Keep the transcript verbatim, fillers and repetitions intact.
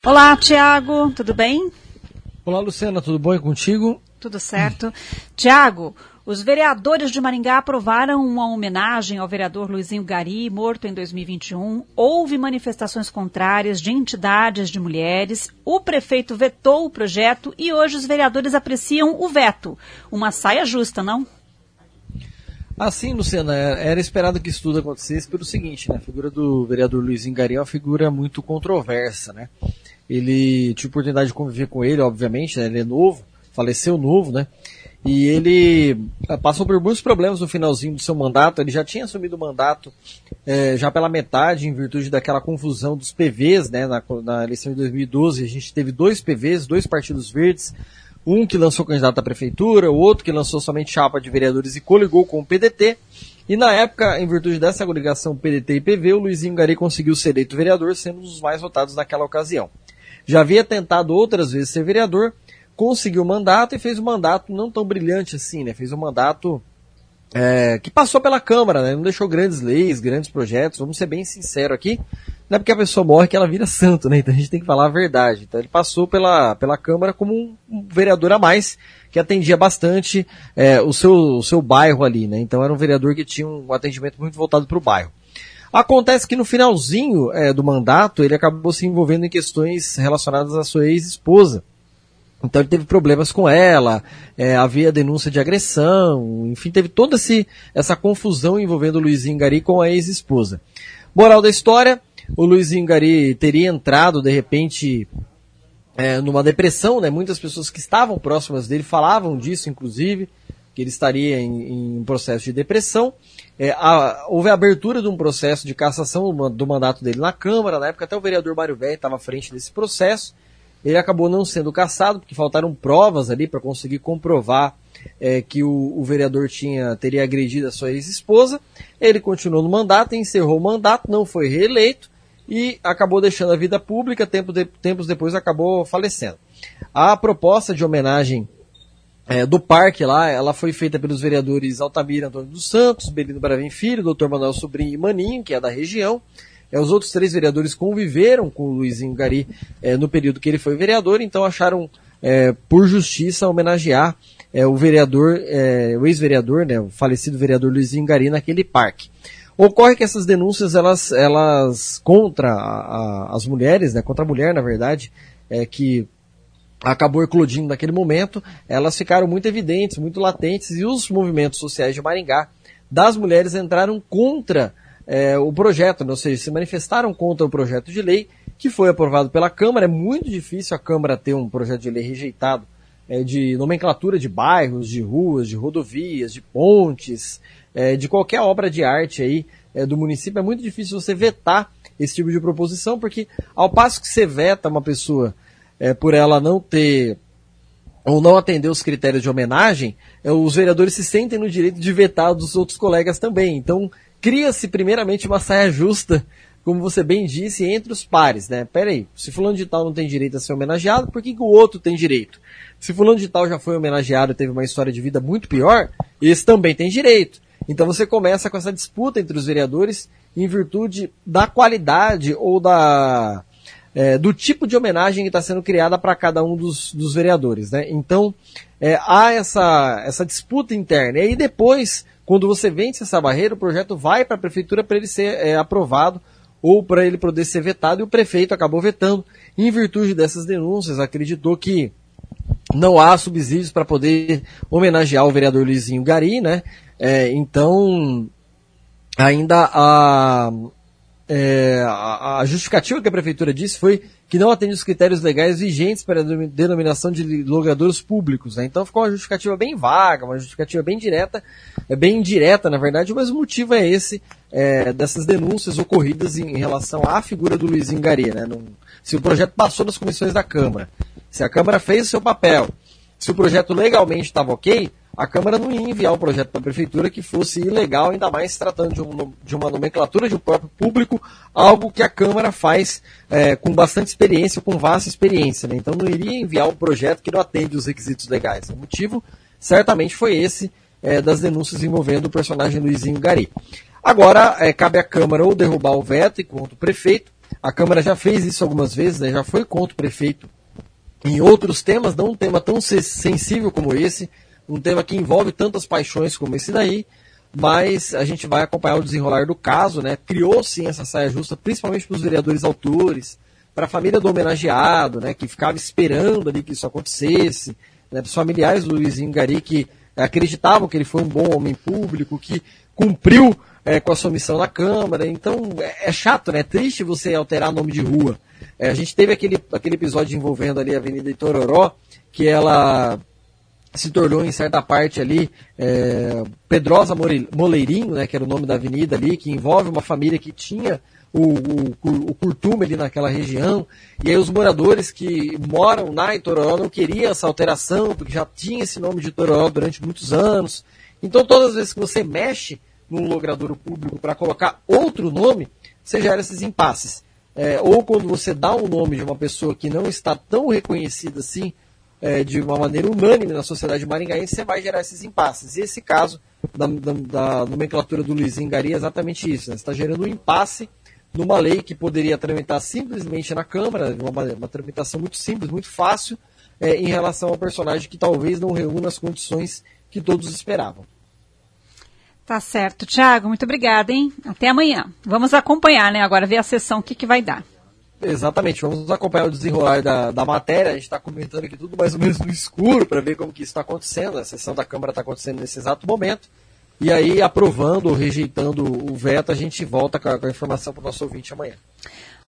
Olá, Tiago, tudo bem? Olá, Luciana, tudo bom e contigo? Tudo certo. Tiago, os vereadores de Maringá aprovaram uma homenagem ao vereador Luizinho Gari, morto em dois mil e vinte e um. Houve manifestações contrárias de entidades de mulheres. O prefeito vetou o projeto e hoje os vereadores apreciam o veto. Uma saia justa, não? Assim, Luciana, era esperado que isso tudo acontecesse pelo seguinte, né? A figura do vereador Luizinho Gari é uma figura muito controversa, né? Ele tive oportunidade de conviver com ele, obviamente, né? Ele é novo, faleceu novo, né? E ele passou por muitos problemas no finalzinho do seu mandato. Ele já tinha assumido o mandato é, já pela metade, em virtude daquela confusão dos P Vs, né? Na, na eleição de dois mil e doze, a gente teve dois P Vs, dois partidos verdes, um que lançou candidato à prefeitura, o outro que lançou somente chapa de vereadores e coligou com o P D T. E na época, em virtude dessa coligação P D T e P V, o Luizinho Gari conseguiu ser eleito vereador, sendo um dos mais votados naquela ocasião. Já havia tentado outras vezes ser vereador, conseguiu o mandato e fez um mandato não tão brilhante assim, né? Fez um mandato é, que passou pela Câmara, né? Não deixou grandes leis, grandes projetos, vamos ser bem sinceros aqui. Não é porque a pessoa morre que ela vira santo, né? Então a gente tem que falar a verdade. Então ele passou pela, pela Câmara como um, um vereador a mais, que atendia bastante é, o, seu, o seu bairro ali, né? Então era um vereador que tinha um atendimento muito voltado para o bairro. Acontece que no finalzinho é, do mandato ele acabou se envolvendo em questões relacionadas à sua ex-esposa. Então ele teve problemas com ela, é, havia denúncia de agressão, enfim, teve toda esse, essa confusão envolvendo o Luizinho Gari com a ex-esposa. Moral da história, o Luizinho Gari teria entrado, de repente, é, numa depressão, né? Muitas pessoas que estavam próximas dele falavam disso, inclusive, que ele estaria em, em um processo de depressão. É, a, houve a abertura de um processo de cassação do mandato dele na Câmara, na época até o vereador Mário Velho estava à frente desse processo. Ele acabou não sendo cassado, porque faltaram provas ali para conseguir comprovar é, que o, o vereador tinha, teria agredido a sua ex-esposa. Ele continuou no mandato, encerrou o mandato, não foi reeleito e acabou deixando a vida pública, tempo de, tempos depois acabou falecendo. A proposta de homenagem É, do parque lá, ela foi feita pelos vereadores Altamira Antônio dos Santos, Belino Bravin Filho, doutor Manuel Sobrinho e Maninho, que é da região. É, os outros três vereadores conviveram com o Luizinho Gari é, no período que ele foi vereador, então acharam é, por justiça homenagear é, o vereador, é, o ex-vereador, né, o falecido vereador Luizinho Gari naquele parque. Ocorre que essas denúncias, elas, elas contra a, a, as mulheres, né, contra a mulher, na verdade, é, que acabou eclodindo naquele momento, elas ficaram muito evidentes, muito latentes, e os movimentos sociais de Maringá, das mulheres, entraram contra é, o projeto, né? Ou seja, se manifestaram contra o projeto de lei, que foi aprovado pela Câmara. É muito difícil a Câmara ter um projeto de lei rejeitado é, de nomenclatura de bairros, de ruas, de rodovias, de pontes, é, de qualquer obra de arte aí é, do município. É muito difícil você vetar esse tipo de proposição, porque ao passo que você veta uma pessoa É, por ela não ter ou não atender os critérios de homenagem, é, os vereadores se sentem no direito de vetar dos outros colegas também. Então, cria-se primeiramente uma saia justa, como você bem disse, entre os pares, né? Pera aí, se fulano de tal não tem direito a ser homenageado, por que, que o outro tem direito? Se fulano de tal já foi homenageado e teve uma história de vida muito pior, esse também tem direito. Então você começa com essa disputa entre os vereadores em virtude da qualidade ou da... É, do tipo de homenagem que está sendo criada para cada um dos, dos vereadores, né? Então, é, há essa, essa disputa interna. E aí depois, quando você vence essa barreira, o projeto vai para a prefeitura para ele ser é, aprovado ou para ele poder ser vetado, e o prefeito acabou vetando. Em virtude dessas denúncias, acreditou que não há subsídios para poder homenagear o vereador Luizinho Gari, né? É, então, ainda a... É, a, a justificativa que a prefeitura disse foi que não atende os critérios legais vigentes para a denominação de logradouros públicos, né? Então ficou uma justificativa bem vaga, uma justificativa bem direta, é bem indireta, na verdade, mas o motivo é esse, é, dessas denúncias ocorridas em, em relação à figura do Luizinho Gari, né? Não, se o projeto passou nas comissões da Câmara, se a Câmara fez o seu papel, se o projeto legalmente estava ok, a Câmara não ia enviar um projeto para a Prefeitura que fosse ilegal, ainda mais tratando de, um, de uma nomenclatura de um próprio público, algo que a Câmara faz é, com bastante experiência, com vasta experiência, né? Então não iria enviar um projeto que não atende os requisitos legais. O motivo certamente foi esse, é, das denúncias envolvendo o personagem Luizinho Gari. Agora, é, cabe à Câmara ou derrubar o veto enquanto o prefeito, A Câmara já fez isso algumas vezes, né? Já foi contra o prefeito em outros temas, não um tema tão sensível como esse, um tema que envolve tantas paixões como esse daí, mas a gente vai acompanhar o desenrolar do caso, né? Criou sim essa saia justa, principalmente para os vereadores autores, para a família do homenageado, né? Que ficava esperando ali que isso acontecesse, né? Para os familiares do Luizinho Gari, que acreditavam que ele foi um bom homem público, que cumpriu é, com a sua missão na Câmara. Então é, é chato, né? É triste você alterar nome de rua. É, a gente teve aquele, aquele episódio envolvendo ali a Avenida Itororó, que ela se tornou em certa parte ali é, Pedrosa Moleirinho, né, que era o nome da avenida ali, que envolve uma família que tinha o, o, o curtume ali naquela região, e aí os moradores que moram na Itororó não queriam essa alteração, porque já tinha esse nome de Itororó durante muitos anos. Então todas as vezes que você mexe num logradouro público para colocar outro nome, você gera esses impasses. É, ou quando você dá um nome de uma pessoa que não está tão reconhecida assim, é, de uma maneira unânime na sociedade maringaense, você vai gerar esses impasses. E esse caso da, da, da nomenclatura do Luizinho Gari é exatamente isso. Né? Você está gerando um impasse numa lei que poderia tramitar simplesmente na Câmara, uma, uma tramitação muito simples, muito fácil, é, em relação ao personagem que talvez não reúna as condições que todos esperavam. Tá certo. Thiago, muito obrigada, hein? Até amanhã. Vamos acompanhar, né? Agora ver a sessão, o que, que vai dar. Exatamente, vamos acompanhar o desenrolar da, da matéria. A gente está comentando aqui tudo mais ou menos no escuro para ver como que isso está acontecendo. A sessão da Câmara está acontecendo nesse exato momento. E aí, aprovando ou rejeitando o veto, a gente volta com a, com a informação para o nosso ouvinte amanhã.